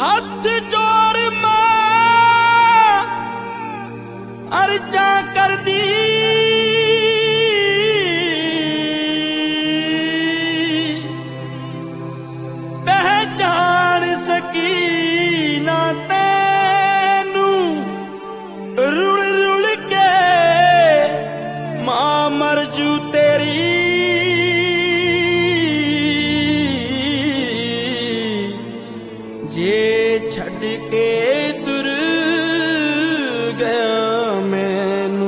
हाथ जोड़ मां अर्जा कर दी पहचान सकी ना तैनू रुल रुल के मां मरजू तेरी जे छड़ के तुर गया मैनू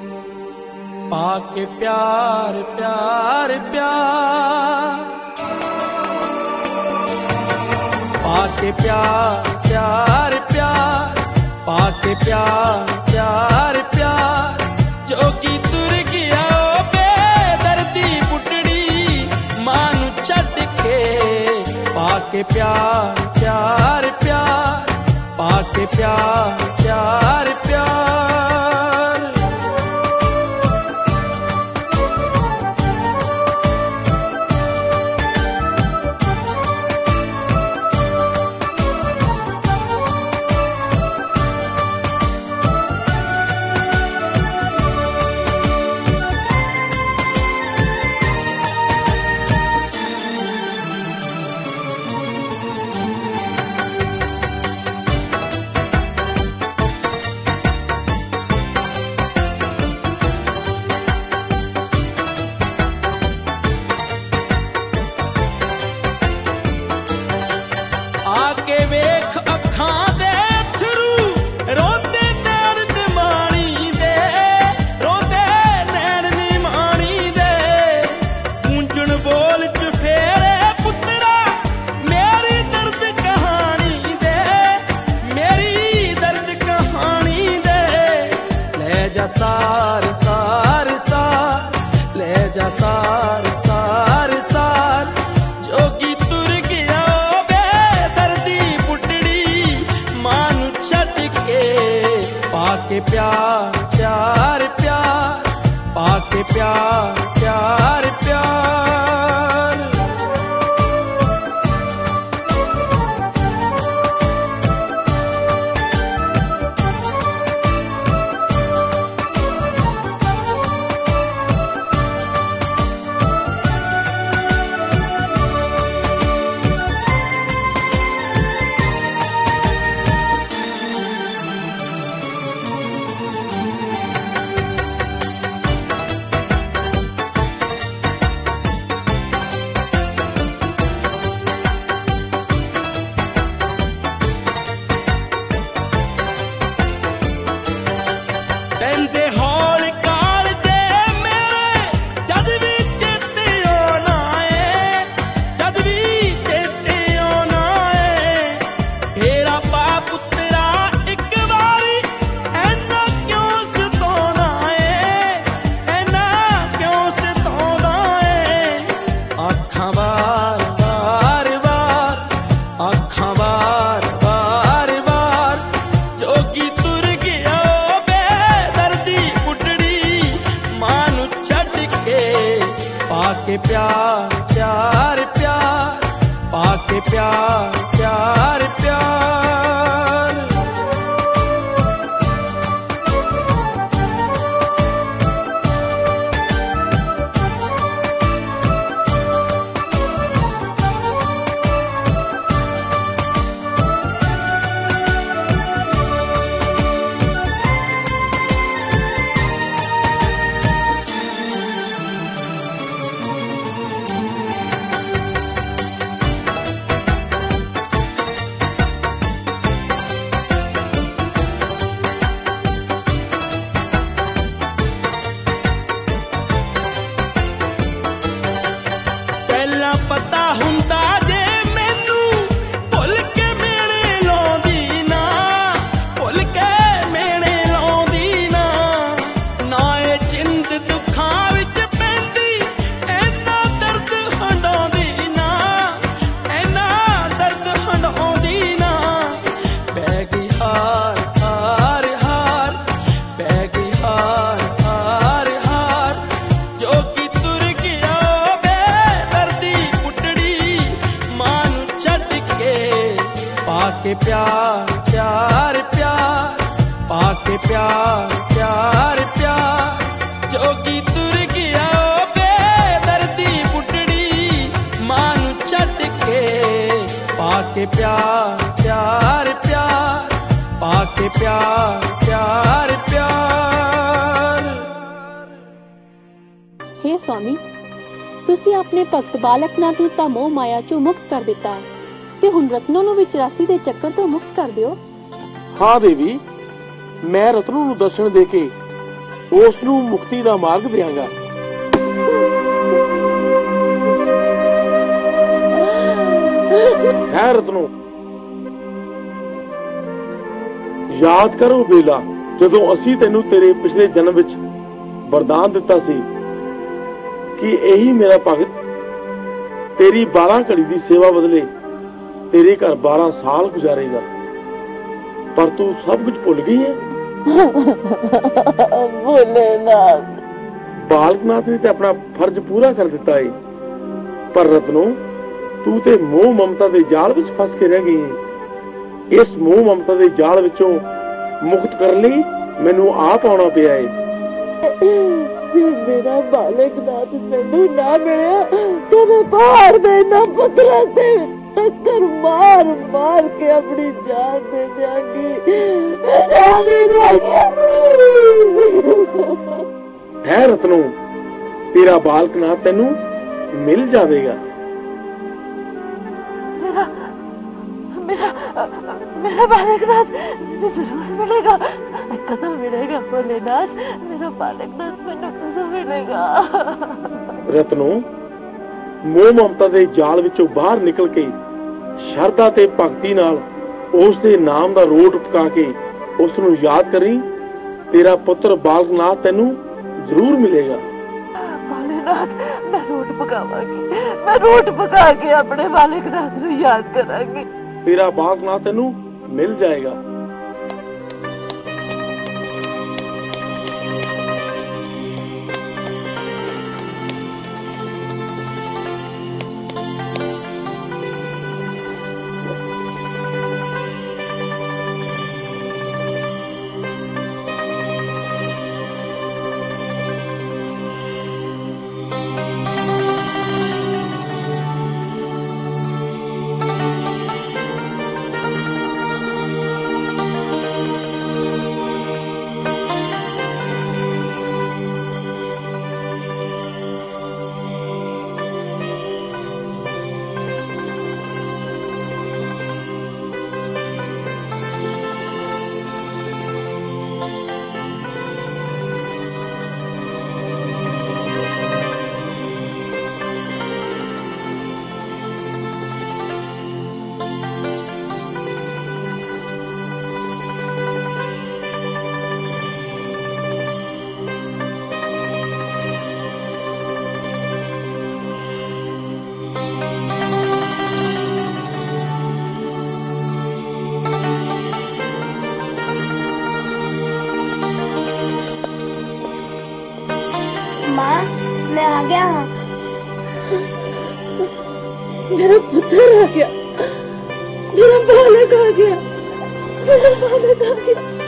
पाके प्यार प्यार प्यार पाके प्यार प्यार प्यार पाके प्यार प्यार प्यार जोगी तुर गया बेदर्दी पुटड़ी मानू छड़ के पाके प्यार प्यार प्यार पाके प्यार प्यार प्यार आके वेख अखां दे थरू रोंदे नैन निमाणी दे रोंदे नैन निमाणी दे गूंजण बोल च फेरे पुत्तरा मेरी दर्द कहानी दे मेरी दर्द कहानी दे ले जा सार सार सार ले जा सार सार सार जोगी तुर गया पाके प्यार प्यार प्यार पाके प्यार प्यार प्यार कहते हौल काल जे मेरे जद भी चेते आना है जद भी चेते आना है तेरा पा पुत्तरा एक बारी ऐना क्यों सताना है ऐना क्यों सताना है आखां बार बार बार आखां बार बार बार जोगी तुर गया पाके प्यार प्यार प्यार पाके प्यार प्यार प्यार पाके प्यार प्यार प्यार, पाके प्यार प्यार प्यार। जोगी तुर गया ओ बेदर्दी पुटड़ी मां नू छड्ड के, पाके प्यार प्यार प्यार, पाके प्यार प्यार प्यार। हे स्वामी, ਤੁਸੀਂ ਆਪਣੇ ਭਗਤ ਬਾਲਕ ਨਾਥ ਨੂੰ ਤਾਂ ਮੋਹ ਮਾਇਆ ਚੋਂ ਮੁਕਤ ਕਰ ਦਿੱਤਾ ਤੇ ਹੁਣ ਰਤਨੋ ਨੂੰ ਵੀ 84 ਦੇ ਚੱਕਰ ਤੋਂ ਮੁਕਤ ਕਰ ਦਿਓ। ਹਾਂ ਦੇਵੀ, ਮੈਂ ਰਤਨੋ ਨੂੰ ਦਰਸ਼ਨ ਦੇ ਕੇ ਉਸ ਨੂੰ ਮੁਕਤੀ ਦਾ ਮਾਰਗ ਦਿਆਂਗਾ। ਹੈ ਰਤਨੋ, ਯਾਦ ਕਰੋ ਵੇਲਾ ਜਦੋਂ ਅਸੀਂ ਤੈਨੂੰ ਤੇਰੇ ਪਿਛਲੇ ਜਨਮ ਵਿੱਚ ਵਰਦਾਨ ਦਿੱਤਾ ਸੀ ਕਿ ਇਹੀ ਮੇਰਾ ਭਗਤ ਤੇਰੀ 12 ਘੜੀ ਦੀ ਸੇਵਾ ਬਦਲੇ ਤੇਰੇ ਘਰ 12 ਸਾਲ ਗੁਜ਼ਾਰੇਗਾ, ਪਰ ਤੂੰ ਸਭ ਕੁਝ ਭੁੱਲ ਗਈ ਹੈ। ਭੋਲੇਨਾਥ, ਬਾਲਕਨਾਥ ਨੇ ਤੇ ਆਪਣਾ ਫਰਜ਼ ਪੂਰਾ ਕਰ ਦਿੱਤਾ ਹੈ, ਪਰ ਰਤਨੋ ਤੂੰ ਤੇ ਮੋਹ ਮਮਤਾ ਦੇ ਜਾਲ ਵਿੱਚ ਫਸ ਕੇ ਰਹਿ ਗਈ ਹੈ। ਇਸ ਮੋਹ ਮਮਤਾ ਦੇ ਜਾਲ ਵਿੱਚੋਂ ਮੁਕਤ ਕਰਨ ਲਈ ਮੈਨੂੰ ਆਪ ਆਉਣਾ ਪਿਆ ਹੈ। ਮੇਰਾ ਬਾਲਕਨਾਥ ਮੈਨੂੰ ਨਾ ਮਿਲਿਆ ਤੇ ਮੈਂ ਬਾਹਰ ਦੇ ਨਾ ਪੱਥਰਾਂ ਤੇ ਟੱਕਰ ਮਾਰ ਮਾਰ ਕੇ ਆਪਣੀ ਜਾਨ ਦੇ ਦਿਆਂਗੀ। ਹੈ ਰਤਨੋ, ਤੇਰਾ ਬਾਲਕਨਾਥ ਤੈਨੂੰ ਮਿਲ ਜਾਵੇਗਾ। मेरा बालकनाथ जरूर मिलेगा, कदम मिलेगा भोलेनाथ, मेरा बालकनाथ मैंने कदम मिलेगा। रत्नो, मोह ममता ਦੇ ਜਾਲ ਵਿੱਚੋਂ ਬਾਹਰ ਨਿਕਲ ਕੇ ਸ਼ਰਧਾ ਤੇ ਭਗਤੀ ਨਾਲ ਉਸ ਦੇ ਨਾਮ ਦਾ ਰੋਟ ਟਪਕਾ ਕੇ ਉਸ ਨੂੰ ਯਾਦ ਕਰੀ, ਤੇਰਾ ਪੁੱਤਰ ਬਾਲਕਨਾਥ ਤੈਨੂੰ ਜ਼ਰੂਰ ਮਿਲੇਗਾ। भोलेनाथ, मैं रोट पकावांगी, मैं रोट पका के अपने बालकनाथ ਨੂੰ ਯਾਦ ਕਰਾਂਗੀ। तेरा बालकनाथ तेनू मिल जाएगा। मैं आ गया हूँ। मेरा पुत्र आ गया, मेरा बालक आ गया, मेरा बालक आ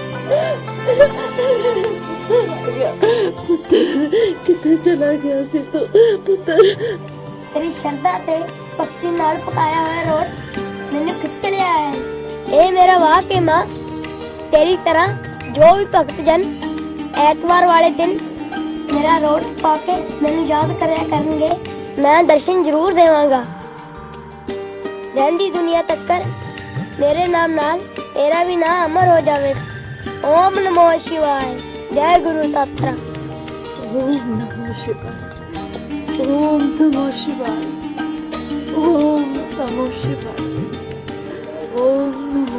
गया। पुत्र कितने चला गया सी तू पुत्र? तेरी श्रद्धा ते भक्ति नाल पकाया हुआ रोट मैंने खिच लिया है। ए मेरा वाक है माँ, तेरी तरह जो भी भक्त जन ऐतवार वाले दिन मेरा रोट पाके मैंने याद करया करेंगे, मैं दर्शन जरूर देवांगा। रहंदी दुनिया तक्कर मेरे नाम नाल तेरा भी नाम अमर हो जावेगा। ओम नमो शिवाय, जय गुरु तात्रा। ओम नमो शिवाय, ओम नमो शिवाय, ओम नमो शिवाय, ओम